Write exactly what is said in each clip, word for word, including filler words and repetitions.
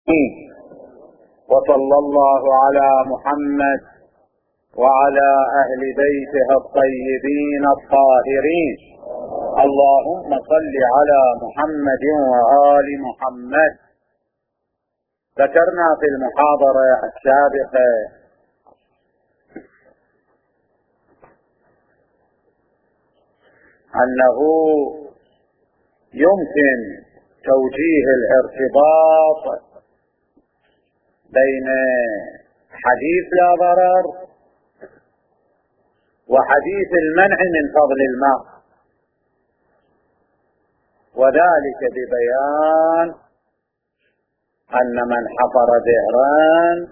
وصلى الله على محمد وعلى أهل بيته الطيبين الطاهرين. اللهم صل على محمد وآل محمد. ذكرنا في المحاضرة السابقة أنه يمكن توجيه الارتباط بين حديث لا ضرر وحديث المنع من فضل الماء، وذلك ببيان أن من حفر بئرا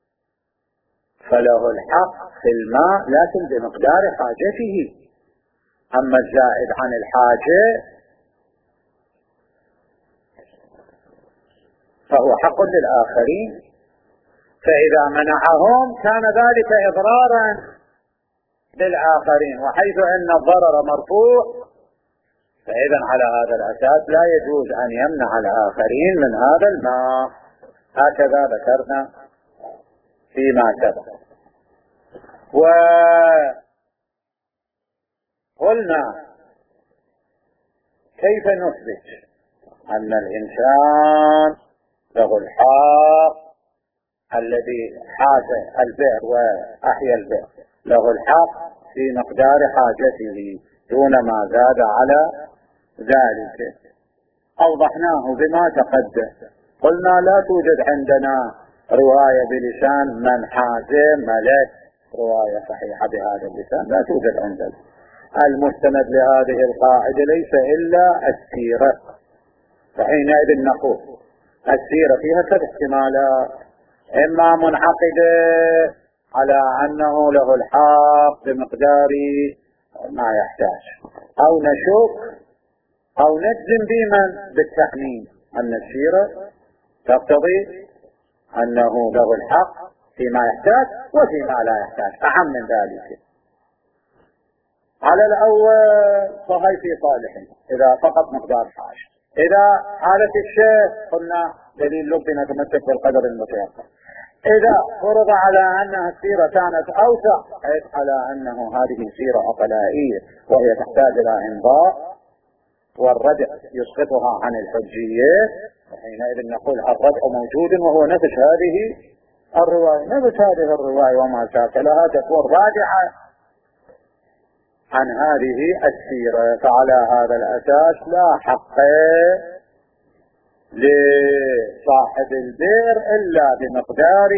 فله الحق في الماء لكن بمقدار حاجته، أما الزائد عن الحاجة فهو حق للآخرين، فإذا منعهم كان ذلك إضرارا للآخرين، وحيث أن الضرر مرفوع فإذا على هذا الأساس لا يجوز أن يمنع الآخرين من هذا الماء. هكذا ذكرنا فيما سبق. وقلنا كيف نثبت أن الإنسان له الحق الذي حاز البئر وأحيا البئر، له الحق في مقدار حاجته دون ما زاد على ذلك. أوضحناه بما تقدم. قلنا لا توجد عندنا رواية بلسان من حاز ملك، رواية صحيحة بهذا اللسان لا توجد عندنا. المستند لهذه القاعدة ليس إلا السيرة، فحينئذ نقول السيرة فيها ثلاث احتمالات: إما منعقدة على أنه له الحق بمقدار ما يحتاج، أو نشك أو نجزم بمن بالتأمين أن السيرة تقتضي أنه له الحق فيما يحتاج وفيما لا يحتاج، أهم من ذلك. على الأول فهي في صالحه إذا فقط مقدار حاجة. إذا حالة الشيء قلنا دليل لبنا تمسك بالقدر المتيقن. إذا فرض على أنها السيرة كانت أوسع، حيث على أنه هذه سيرة عقلائية وهي تحتاج إلى إنضاء والردع يسقطها عن الحجية، وحينئذ نقول الردع موجود وهو نفس هذه الرواية، نفس هذه الرواية وما شاكلها تكون راجعة عن هذه السيرة. فعلى هذا الأساس لا حق لصاحب البئر إلا بمقدار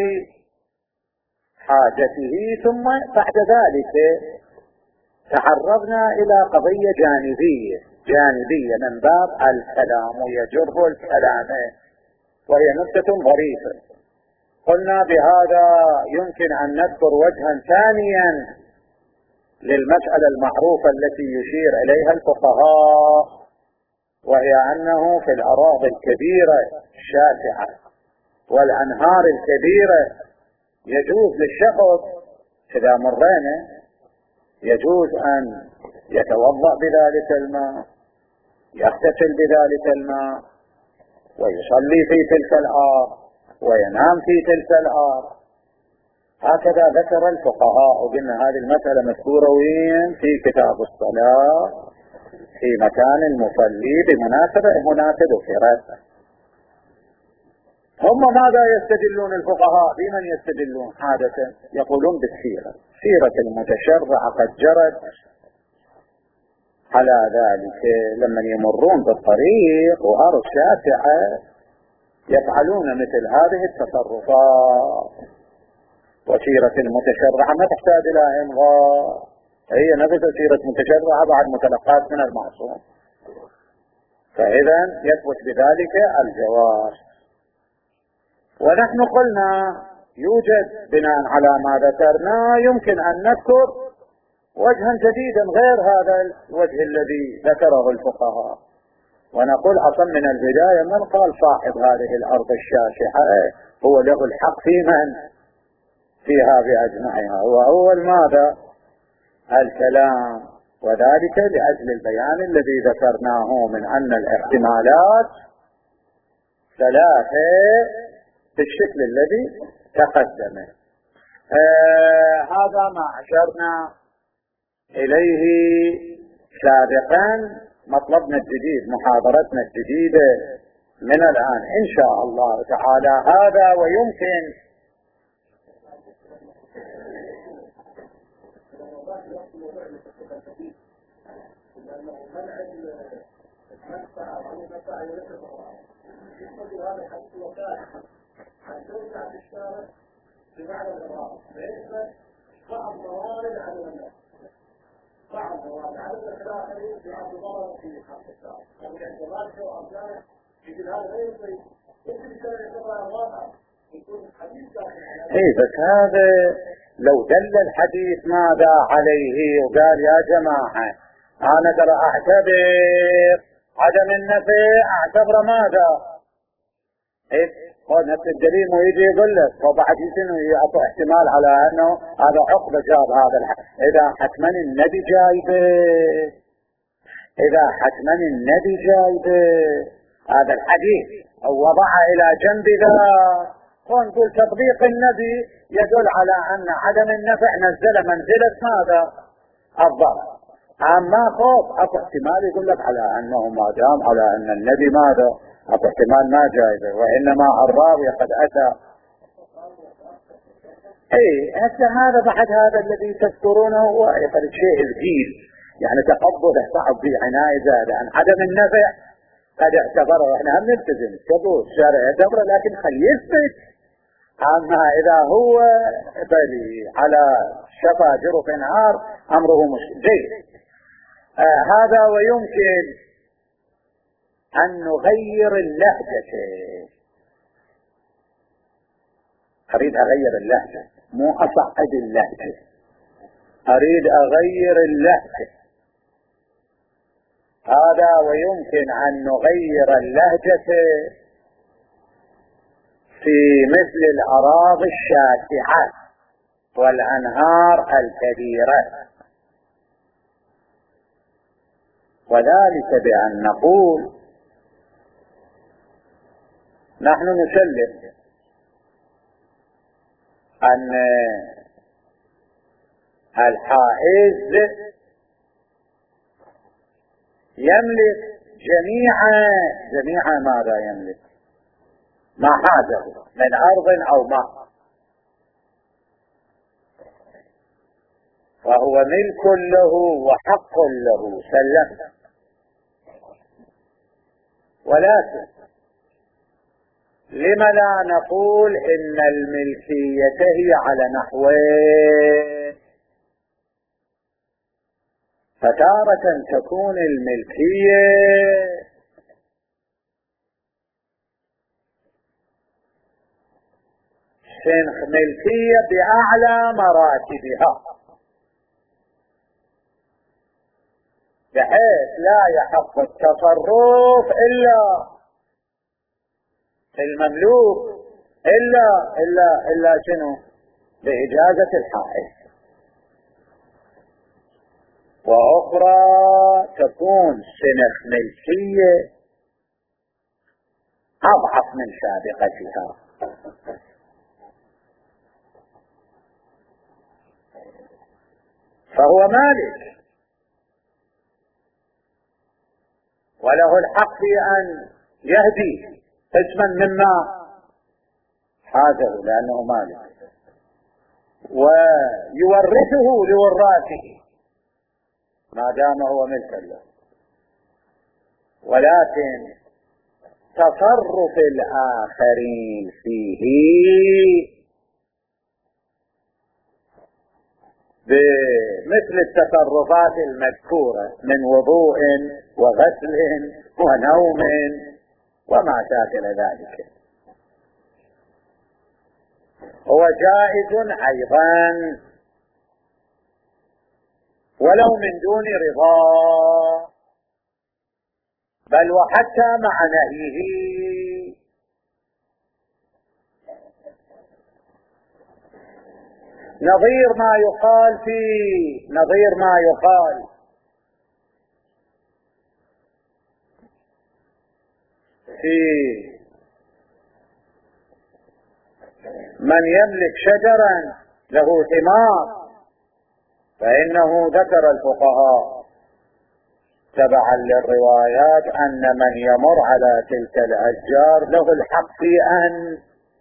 حاجته. ثم بعد ذلك تعرضنا إلى قضية جانبية جانبية من باب الكلام ويجر الكلام، وهي نكتة ظريفة. قلنا بهذا يمكن أن نذكر وجها ثانيا للمسألة المعروفة التي يشير إليها الفقهاء، وهي أنه في الأراضي الكبيرة الشاسعة والأنهار الكبيرة يجوز للشخص إذا مرينا يجوز أن يتوضأ بذلك الماء، يغتسل بذلك الماء، ويصلي في تلك الأرض وينام في تلك الأرض. هكذا ذكر الفقهاء، وقلنا هذه المسألة مذكورة وين؟ في كتاب الصلاة في مكان المصلي بمناسبة مناسبة ذكرت. هم ماذا يستدلون الفقهاء؟ بمن يستدلون عادة؟ يقولون بالسيرة، سيرة المتشرع قد جرت على ذلك. لما يمرون بالطريق وأرض شاسعة يفعلون مثل هذه التصرفات، وسيرة المتشرعة ما تحتاج إلى إمضاء، هي نفس سيرة متشرعة بعد متلقات من المعصوم، فإذا يثبت بذلك الجواز. ونحن قلنا يوجد بناء على ما ذكرنا يمكن أن نذكر وجها جديدا غير هذا الوجه الذي ذكره الفقهاء، ونقول أصلا من البداية من قال صاحب هذه الأرض الشاسعة هو له الحق في من فيها بأجمعها، وأول ماذا الكلام، وذلك لأجل البيان الذي ذكرناه من أن الاحتمالات ثلاثة بالشكل الذي تقدم. آه هذا ما أشرنا إليه سابقا. مطلبنا الجديد، محاضرتنا الجديدة من الآن إن شاء الله تعالى هذا. ويمكن بعض وعدد الآخرين بعض ضرر في حق الشعب، يعني اعتراض أو أمثاله يقول هذا لا يمكن يمكن كان يعتبر الواقع يكون حديث داخل. إيه بس هذا لو دل الحديث ماذا عليه وقال يا جماعة أنا ترى أعتبر عدم النفي أعتبر ماذا؟ إيه هو نفس الدليل ويجي يقول لك وبعد يسنه يعطي احتمال على انه هذا عقبة جاب هذا الحديث. اذا حتما النبي جايبه اذا حتما النبي جايبه هذا الحديث او وضع الى جنب ذا ونقول تطبيق النبي يدل على ان عدم النفع نزل منزلة ماذا؟ الضرر. اما خوف اكو احتمال يقول لك على انه ما دام على ان النبي ماذا؟ هذا احتمال ما جايبه، وإنما الراوي قد أتى. اي هسه هذا بعد هذا الذي تذكرونه هو يقول شيء الجيل، يعني تقبله صعب بعناية زادة عن عدم النفع قد اعتبره. احنا هم نلتزم كبوس الشارع يعتبره لكن خل يثبت. اما اذا هو بلي على شفا جرف نهار امره مشكل. جيد. آه هذا ويمكن أن نغير اللهجة. أريد أغير اللهجة مو أصعد اللهجة، أريد أغير اللهجة. هذا ويمكن أن نغير اللهجة في مثل الأراضي الشاسعة والأنهار الكبيرة، وذلك بأن نقول نحن نسلم أن الحائز يملك جميع جميع ماذا يملك؟ ما حازه من أرض أو ماء، فهو ملك له وحق له سلم. ولكن لم لا نقول إن الملكية هي على نحوين؟ فتارة تكون الملكية شنخ ملكية بأعلى مراتبها، بحيث لا يحق التصرف إلا في المملوك إلا إلا إلا شنو؟ بإجازة الحائز. وأخرى تكون سنخ ملكية أضعف من سابقتها، فهو مالك وله الحق في أن يهدي قسما مما حازه لأنه مالك، ويورثه لوراثه ما دام هو ملكا له. ولكن تصرف الآخرين فيه بمثل التصرفات المذكورة من وضوء وغسل ونوم وما شاكل ذلك هو جائز أيضا ولو من دون رضا، بل وحتى مع نهيه. نظير ما يقال في نظير ما يقال في من يملك شجرا له ثمار، فإنه ذكر الفقهاء تبعا للروايات أن من يمر على تلك الأشجار له الحق في أن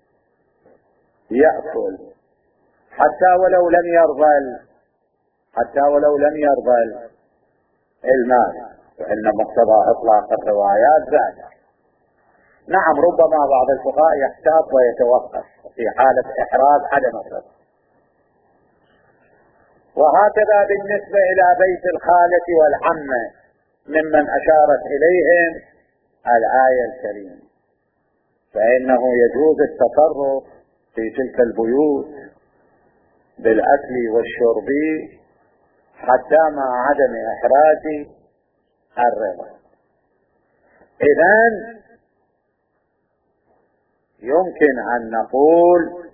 يأكل حتى ولو لم يرضى حتى ولو لم يرضى المال، فإن مقتضى إطلاق الروايات ذلك. نعم، ربما بعض الفقهاء يحتاط ويتوقف في حالة إحراز عدم الرضا. وهكذا بالنسبة إلى بيت الخالة والعمة ممن أشارت إليهم الآية الكريمة، فإنه يجوز التصرف في تلك البيوت بالأكل والشرب حتى مع عدم إحراز الرضا. إذن يمكن أن نقول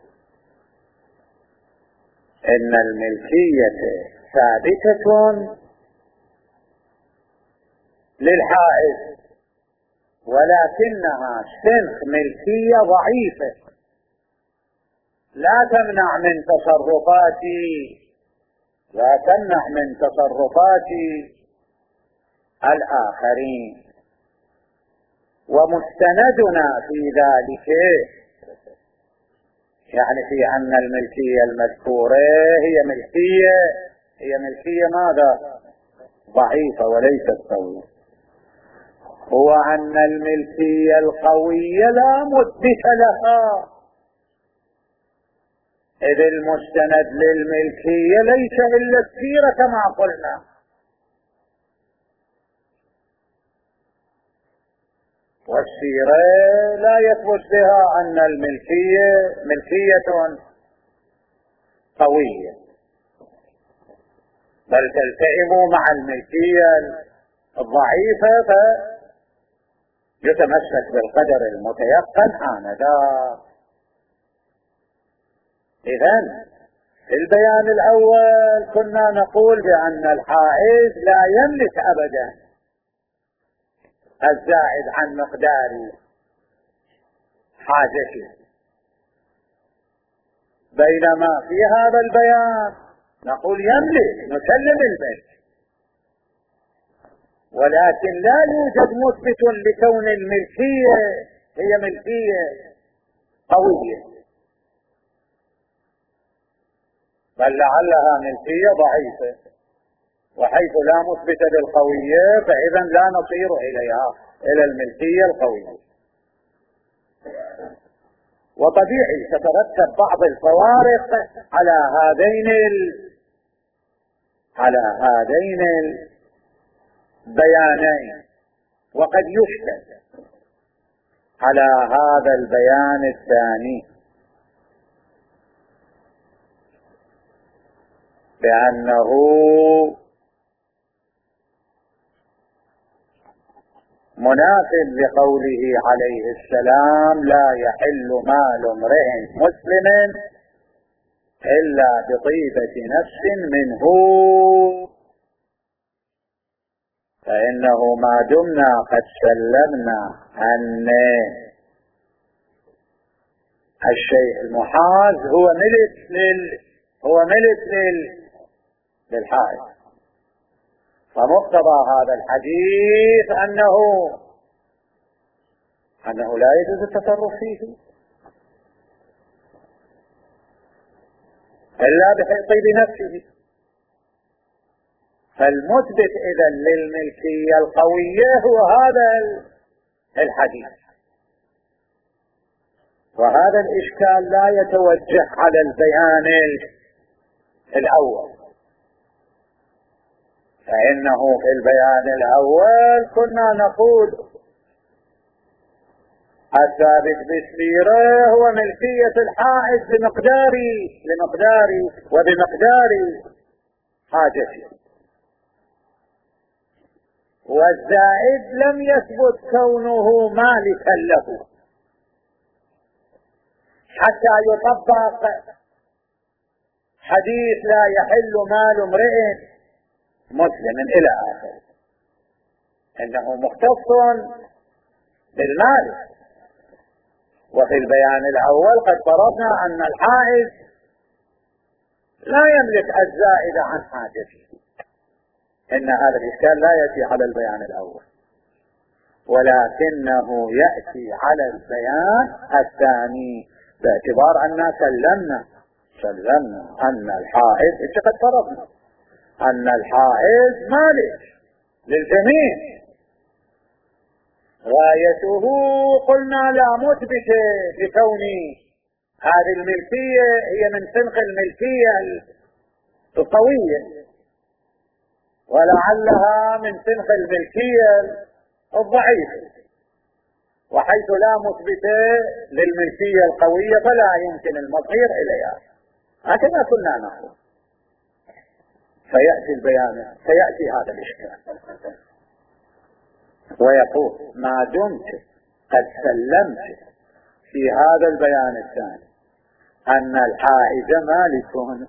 إن الملكية ثابتة للحائز، ولكنها سنخ ملكية ضعيفة لا تمنع من تصرفات لا تمنع من تصرفات الآخرين. ومستندنا في ذلك يعني في أن الملكية المذكورة هي ملكية هي ملكية ماذا؟ ضعيفة وليست قوية، هو أن الملكية القوية لا مثبت لها، إذ المستند للملكية ليس إلا السيرة كما قلنا، والسيرة لا يثبت بها أن الملكية ملكية قوية، بل تلتئم مع الملكية الضعيفة فيتمسك بالقدر المتيقن آنذاك. إذن في البيان الأول كنا نقول بأن الحائز لا يملك أبدا الزائد عن مقدار حاجته، بينما في هذا البيان نقول يملك، نسلم الملك، ولكن لا يوجد مثبت لكون الملكية هي ملكية قوية، بل لعلها ملكية ضعيفة، وحيث لا مثبت للقوية فإذا لا نصير إليها إلى الملكية القوية. وطبيعي تترتب بعض الفوارق على هذين ال... على هذين البيانين، وقد يشكل على هذا البيان الثاني بأنه منافذ لقوله عليه السلام لا يحل مال امرئ مسلم إلا بطيبة نفس منه، فإنه ما دمنا قد سلمنا أن الشيء المحاز هو ملك لل هو ملك لل للحائز، فمقتضى هذا الحديث أنه أنه لا يجوز التصرف فيه إلا بطيب نفسه. فالمثبت إذن للملكية القوية هو هذا الحديث، وهذا الإشكال لا يتوجه على البيان الأول، فإنه في البيان الأول كنا نقول الثابت بالسيرة هو ملكية الحائز بمقدار بمقدار وبمقدار حاجته، والزائد لم يثبت كونه مالكا له حتى يطبق حديث لا يحل مال امرئ مسلم إلى آخره، إنه مختص بالمال، وفي البيان الأول قد فرضنا أن الحائز لا يملك الزائد عن حاجته. إن هذا الإشكال لا يأتي على البيان الأول، ولكنه يأتي على البيان الثاني باعتبار أننا سلمنا سلمنا أن الحائز، إيش قد فرضنا أن الحائز مالك للجميع. غايته قلنا لا مثبت لكون هذه الملكية هي من سنق الملكية القوية، ولعلها من سنق الملكية الضعيفة، وحيث لا مثبت للملكية القوية فلا يمكن المصير إليها. هكذا كنا نقول. فيأتي البيان سيأتي هذا الإشكال ويقول ما دمت قد سلمت في هذا البيان الثاني أن الحائز مالك،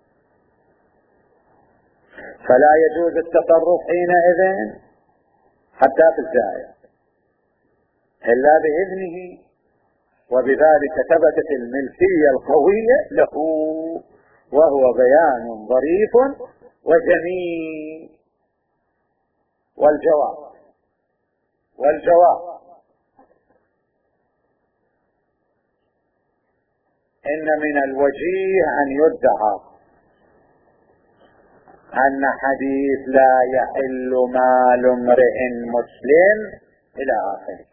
فلا يجوز التصرف حينئذ حتى في الزائد إلا بإذنه، وبذلك ثبتت الملكية القوية له، وهو بيان ظريف وجميل. والجواب والجواب إن من الوجيه أن يدعى أن حديث لا يحل مال امرئ مسلم إلى آخره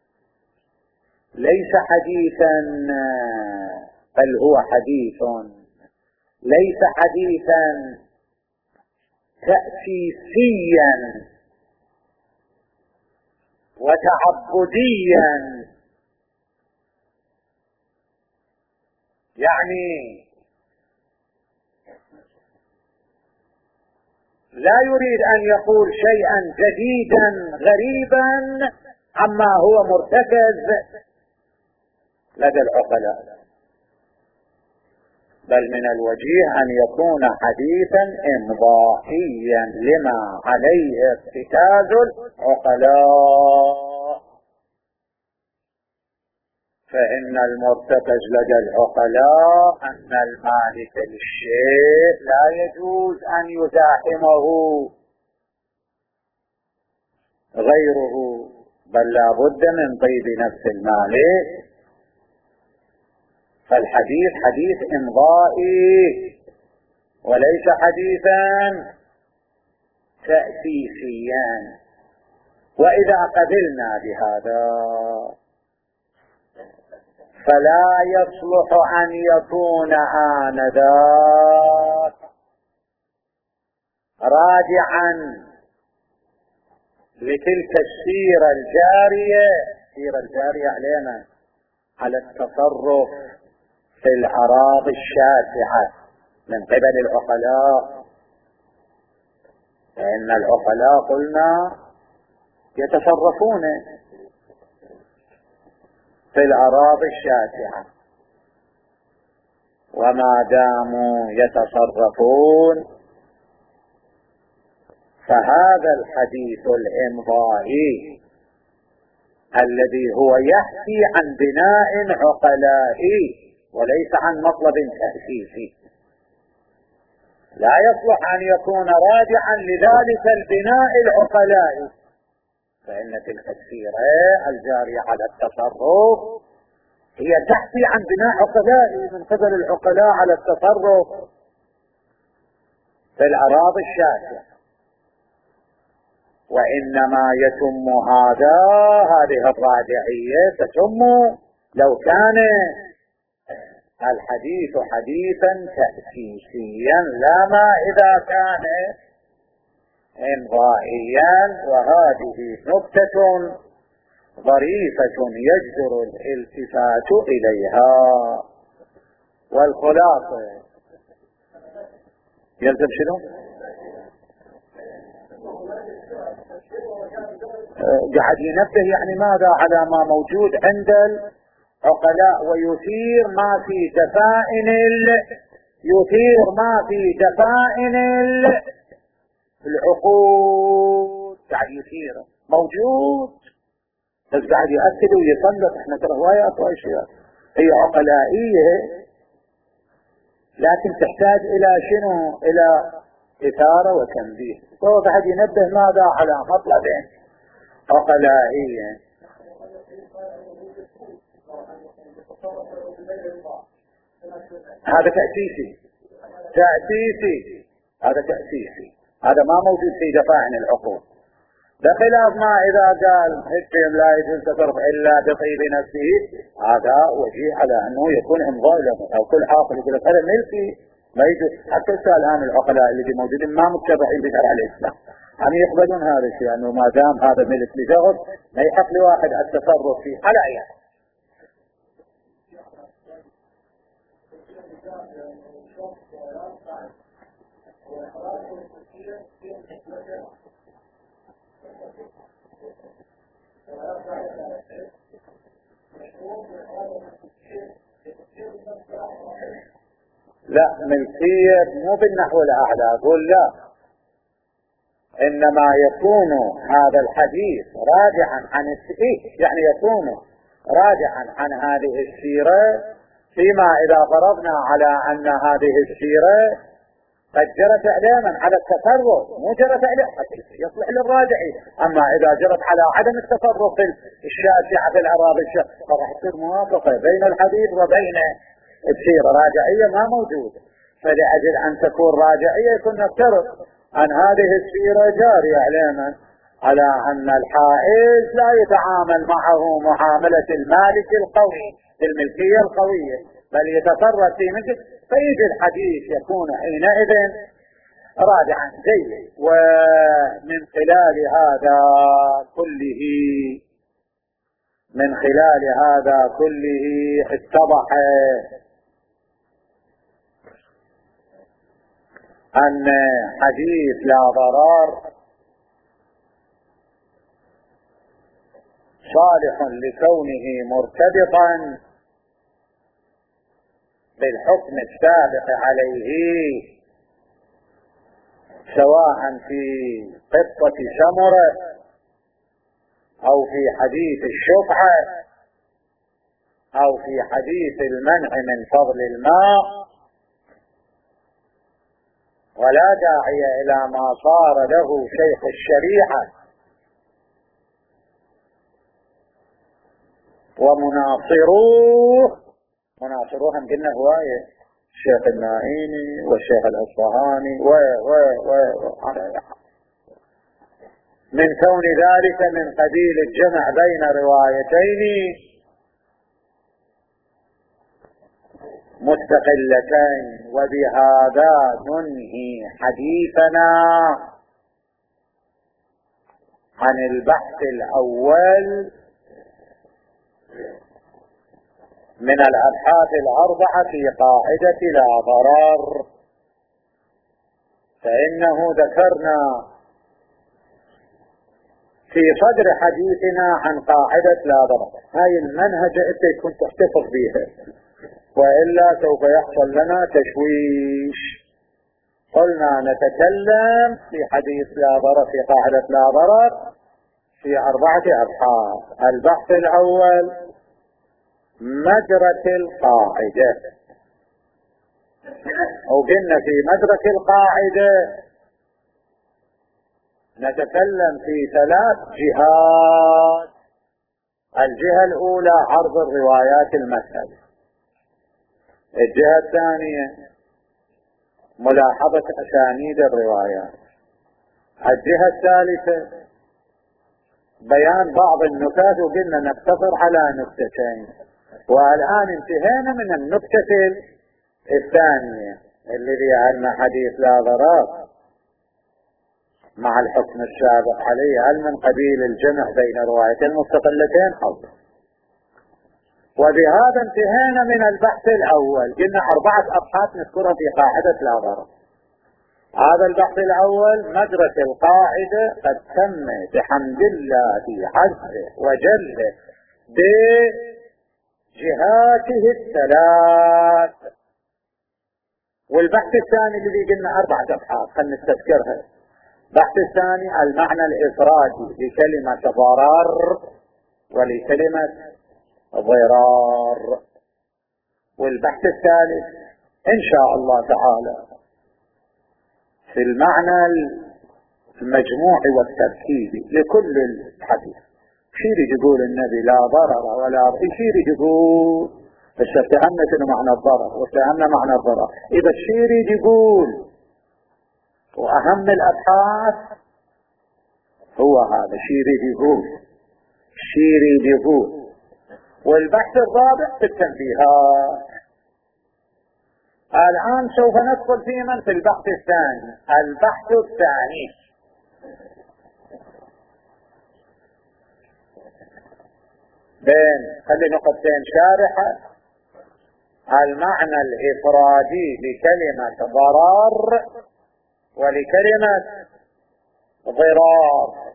ليس حديثا، بل هو حديث ليس حديثا تأسيسيا وتعبديا، يعني لا يريد أن يقول شيئا جديدا غريبا عما هو مرتكز لدى العقلاء، بل من الوجيه أن يكون حديثا إمضائيا لما عليه ارتكاز العقلاء. فإن المرتكز لدى العقلاء أن المالك للشيء لا يجوز أن يزاحمه غيره، بل لا بد من طيب نفس المالك. فالحديث حديث إمضائي وليس حديثا تأسيسيا. وإذا قبلنا بهذا فلا يصلح أن يكون آنذاك راجعا لتلك السيرة الجارية، السيرة الجارية علينا على التصرف في الأراضي الشاسعة من قبل العقلاء، فإن العقلاء قلنا يتصرفون في الأراضي الشاسعة، وما داموا يتصرفون فهذا الحديث الإمضائي الذي هو يحكي عن بناء عقلائي وليس عن مطلب تأسيسي لا يصلح أن يكون راجعا لذلك البناء العقلائي، فإن تلك السيرة الجارية على التصرف هي تحكي عن بناء عقلائي من قبل العقلاء على التصرف في الأراضي الشاسعة، وإنما يتم هذا هذه الراجعية تتم لو كان الحديث حديثا تأسيسيا، لا ما إذا كان إمضائيا. وهذه نكتة ظريفة يجدر الالتفات إليها. والخلاصة يلزم شنو؟ قاعد ينبه يعني ماذا على ما موجود عند العقلاء، ويثير ما في دفائن يثير ما في دفائن العقول، قاعد يثير موجود بس قاعد يأكد ويصلح. احنا ترى روايات واشياء هي عقلائية، لكن تحتاج الى شنو؟ الى اثارة وتنبيه. وهو قاعد ينبه ماذا؟ على مطلبين عقلائيين. هذا تأسيسي تأسيسي هذا تأسيسي هذا ما موجود في دفاعن العقول، بخلاف ما إذا قال الشيء لا يجوز تصرف إلا بطيب نفسه، هذا وجيه على أنه يكون إمضاء له، أو كل عاقل يقول هذا ملكي ما يجوز. حتى الآن العقلاء اللي موجودين ما متبعين بشرع الإسلام أن يقبلون هذا الشيء، أنه ما دام هذا ملك لشخص ما يحق لواحد التصرف فيه على أيام. لا، ملكية مو بالنحو الأعلى، أقول لا، إنما يكون هذا الحديث راجعا عن السيرة، يعني يكون راجعا عن هذه السيرة، فيما إذا فرضنا على أن هذه السيرة قد جرت إعلاما على التصرف، مو جرت إعلاما يصلح للراجعي. أما إذا جرت على عدم التصرف الشاسعة في الأراضي الشاسعة فراح تصير موافقة بين الحديث وبين تصير راجعية ما موجودة. فلأجل أن تكون راجعية يكون نفترض أن هذه السيرة جارية إعلاما على أن الحائز لا يتعامل معه معاملة المالك القوي بالملكية القوية، بل يتصرف في ملك، فيجي الحديث يكون حينئذ راجعا جيد. ومن خلال هذا كله من خلال هذا كله اتضح أن حديث لا ضرر صالح لكونه مرتبطا بالحكم السابق عليه، سواء في قصة سمرة أو في حديث الشفعة أو في حديث المنع من فضل الماء، ولا داعي إلى ما صار له شيخ الشريعة ومناصروه. مناصروه هم قلنا هواية، الشيخ النائيني والشيخ الأصفهاني و و و من كون ذلك من قبيل الجمع بين روايتين مستقلتين. وبهذا ننهي حديثنا عن البحث الأول من الأبحاث الأربعة في قاعدة لا ضرر. فإنه ذكرنا في صدر حديثنا عن قاعدة لا ضرر، هاي المنهج انت كنت تحتفظ بها، وإلا سوف يحصل لنا تشويش. قلنا نتكلم في حديث لا ضرر في قاعدة لا ضرر في أربعة أبحاث. البحث الأول مدرك القاعدة، وقلنا في مدرك القاعدة نتكلم في ثلاث جهات. الجهة الأولى عرض الروايات المسألة، الجهة الثانية ملاحظة أسانيد الروايات، الجهة الثالثة بيان بعض النكات، وقلنا نقتصر على نكتتين. والآن انتهينا من النكتة الثانية الذي أن حديث لا ضرر مع الحكم السابق عليه هل من قبيل الجمع بين روايتين مستقلتين أو. وبهذا انتهينا من البحث الأول. قلنا أربعة أبحاث نذكرها في قاعدة لا ضرر. هذا البحث الأول مدرك القاعدة قد تم بحمد الله عز وجل بجهاته الثلاث. والبحث الثاني الذي قلنا أربعة أبحاث خلنا نستذكرها. البحث الثاني المعنى الإفرادي لكلمة ضرر ولكلمة ضرار. والبحث الثالث إن شاء الله تعالى في المعنى المجموع والتركيبي لكل الحديث. شيري يقول النبي لا ضرر ولا شيري يقول، بس اتهمنا شنو معنى الضرر واتهمنا معنى الضرر. إذا الشيري يقول وأهم الأبحاث هو هذا شيري يقول، شيري يقول. والبحث الرابع في التنبيهات. الآن سوف ندخل في من في البحث الثاني. البحث الثاني بين خلي نقطتين شارحة: المعنى الإفرادي لكلمة ضرر ولكلمة ضرار.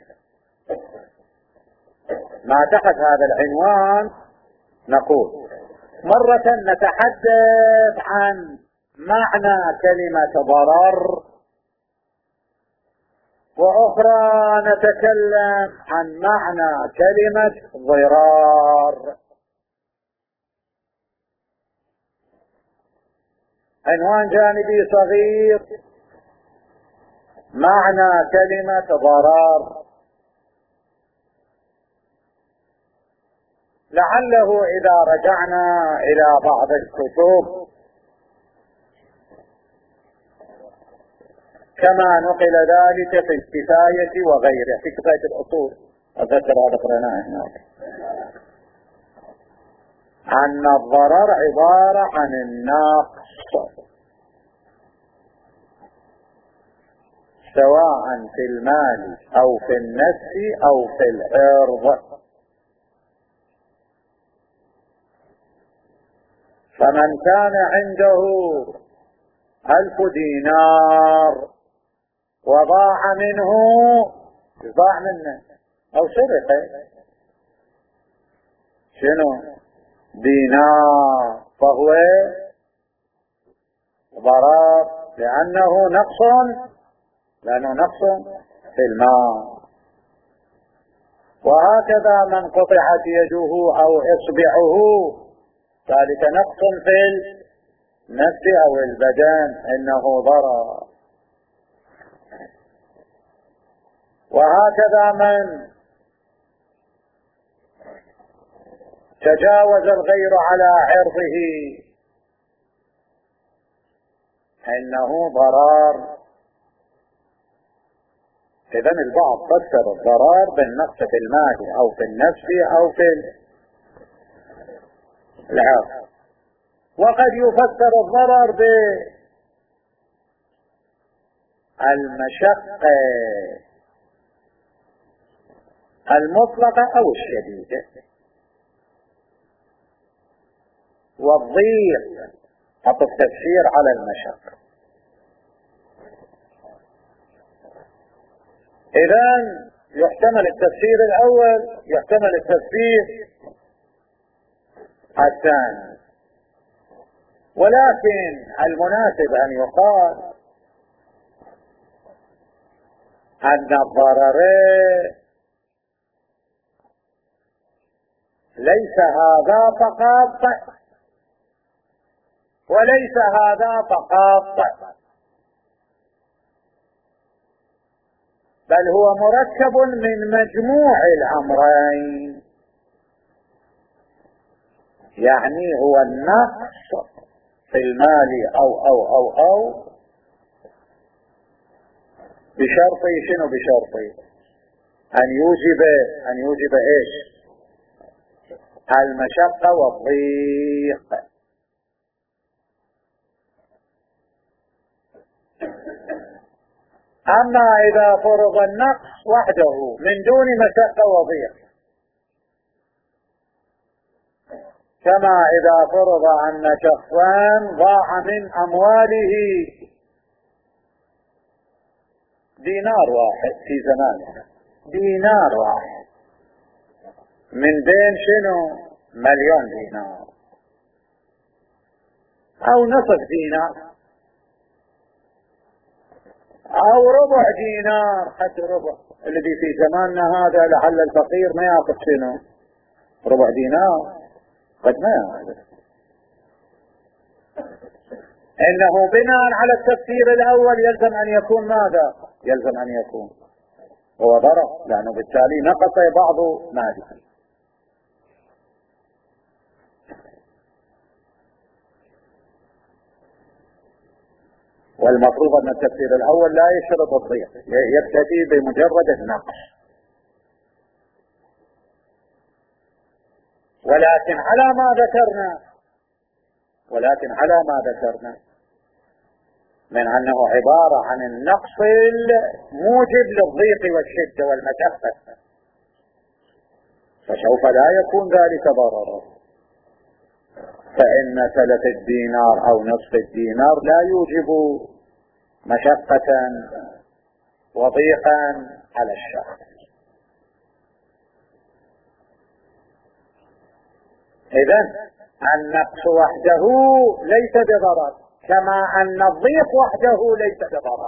ما تحت هذا العنوان نقول مرة نتحدث عن معنى كلمة ضرر، وأخرى نتكلم عن معنى كلمة ضرار. عنوان جانبي صغير: معنى كلمة ضرار. لعله إذا رجعنا إلى بعض الكتب كما نقل ذلك في الكفاية وغيره، في كفاية الأصول أذكر هذا قرأناه هناك، أن الضرر عبارة عن النقص سواء في المال أو في النفس أو في العرض. فمن كان عنده ألف دينار وضاع منه ضاع منه أو سرقه شنو دينار، فهو ضرر لأنه نقص، لأنه نقص في المال. وهكذا من قطعت يده أو إصبعه ذلك نقص في النفس أو البدن، إنه ضرر. وهكذا من تجاوز الغير على عرضه إنه ضرر. إذن البعض فسر الضرر بالنقص في المال أو في النفس أو في العرض، وقد يفسر الضرر بالمشقة المطلقة أو الشديدة والضيق، حط التفسير على المشقة. إذن يحتمل التفسير الأول، يحتمل التفسير الثاني، ولكن المناسب أن يقال أن الضرر ليس هذا فقط وليس هذا فقط، بل هو مركب من مجموع الأمرين. يعني هو النقص في المال أو أو أو أو بشرط شنو؟ بشرط أن يوجب أن يوجب إيش؟ المشقة والضيق. أما إذا فرض النقص وحده من دون مشقة وضيق، كما إذا فرض أن شخصا ضاع من أمواله دينار واحد في زمانه، دينار واحد من بين شنو؟ مليون دينار أو نصف دينار أو ربع دينار، حتى ربع الذي في زماننا هذا لعل الفقير ما يأخذ شنو ربع دينار، قد ما يأخذ. إنه بناء على التفسير الأول يلزم أن يكون ماذا؟ يلزم أن يكون هو ضرر، لأنه بالتالي نقص بعض ماله. والمفروض أن التفسير الأول لا يشترط الضيق، يكتفي بمجرد النقص. ولكن على ما ذكرنا ولكن على ما ذكرنا من أنه عبارة عن النقص الموجب للضيق والشدة والمشقة، فسوف لا يكون ذلك ضررا، فإن ثلث الدينار أو نصف الدينار لا يوجب مشقة وضيقا على الشخص. إذن النقص وحده ليس بضرر، كما أن الضيق وحده ليس بضرر،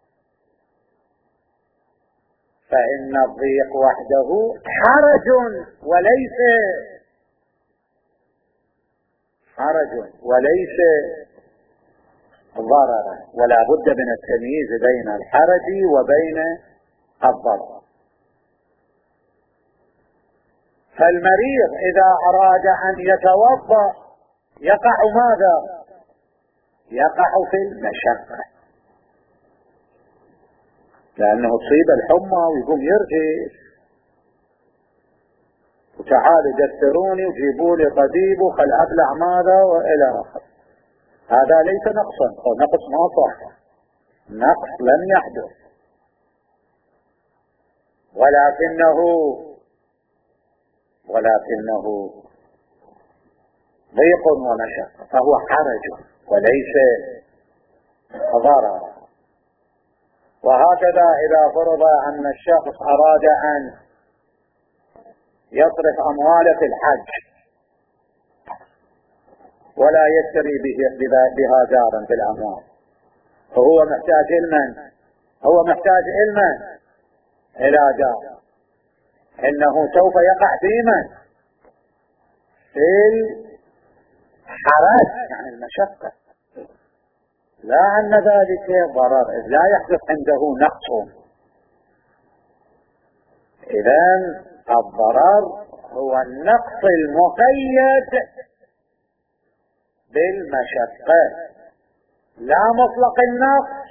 فإن الضيق وحده حرج وليس حرج وليس ضررا، ولا بد من التمييز بين الحرج وبين الضرر. فالمريض إذا أراد أن يتوضأ يقع ماذا؟ يقع في المشقة، لأنه تصيب الحمى ويقوم يرجع وتعالوا دثروني وجيبوا لي طبيب وخل أبلع ماذا وإلى آخره. هذا ليس نقصا، أو نقص ما صح، نقص لم يحدث، ولكنه ولكنه ضيق ومشقة، فهو حرج وليس ضرر. وهكذا إذا فرض أن الشخص أراد أن يصرف أمواله في الحج ولا يشتري بها دارا في الأموال، فهو محتاج علما هو محتاج علما إلى دار، إنه سوف يقع في من؟ في الحرج يعني المشقة، لا أن ذلك ضرر، إذ لا يحدث عنده نقص. إذن الضرر هو النقص المقيد بالمشقة، لا مطلق النقص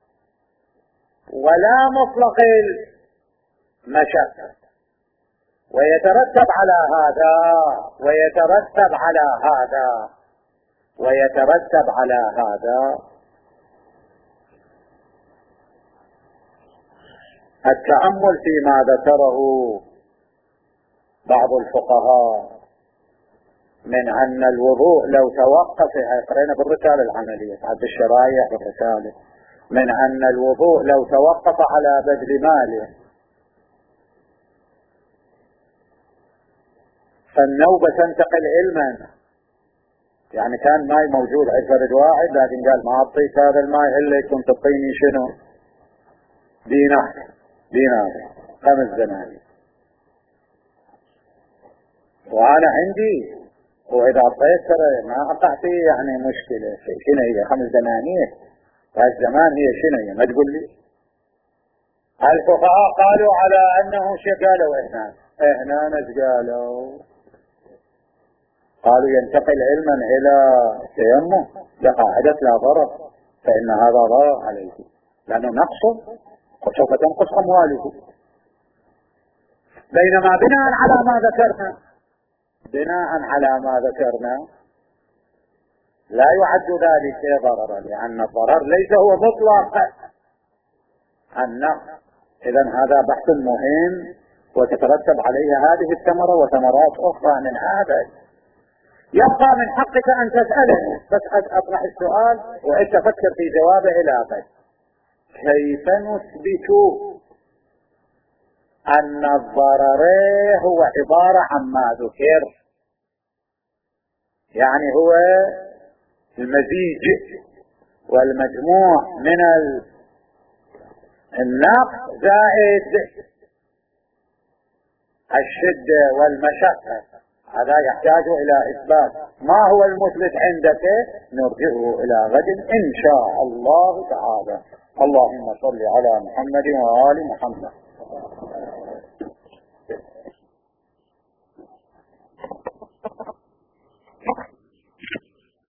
ولا مطلق المشقة. ويترتب على هذا ويترتب على هذا ويترتب على هذا التأمل فيما ذكره بعض الفقهاء من أن الوضوء لو توقف، قرينا بالرسالة العملية عبد الشرايح بالرسالة، من أن الوضوء لو توقف على بذل ماله فالنوبة تنتقل علما، يعني كان ماي موجود عند فرد واحد لكن قال ما أعطيك هذا الماي إلا يكون تعطيني شنو؟ دينار دينار خمس دنانير، وأنا عندي وإذا أعطيت ترى ما أقع فيه يعني مشكلة، شنو هي خمس دنانير فالزمان هي شنو هي؟ ما تقول لي. الفقهاء قالوا على أنه شيء، قالوا إحنا إحنا ناس قالوا قالوا ينتقل علما إلى تيمم لقاعدة لا ضرر، فإن هذا ضرر عليه لأنه نقص وسوف تنقص أمواله. بينما بناء على ما ذكرنا بناء على ما ذكرنا لا يعد ذلك ضررا، لأن الضرر ليس هو مطلق النقص. إذن هذا بحث مهم وتترتب عليه هذه الثمرة وثمرات أخرى من هذا. يبقى من حقك أن تسأله، بس أطرح السؤال وأنت تفكر في جوابه إلى بس كيف نثبت أن الضرر هو عبارة عن ما ذكر، يعني هو المزيج والمجموع من النقص زائد الشدة والمشقة، هذا يحتاج إلى إثبات. ما هو المثبت عندك؟ نرجعه إلى غد إن شاء الله تعالى. اللهم صل على محمد وآل محمد.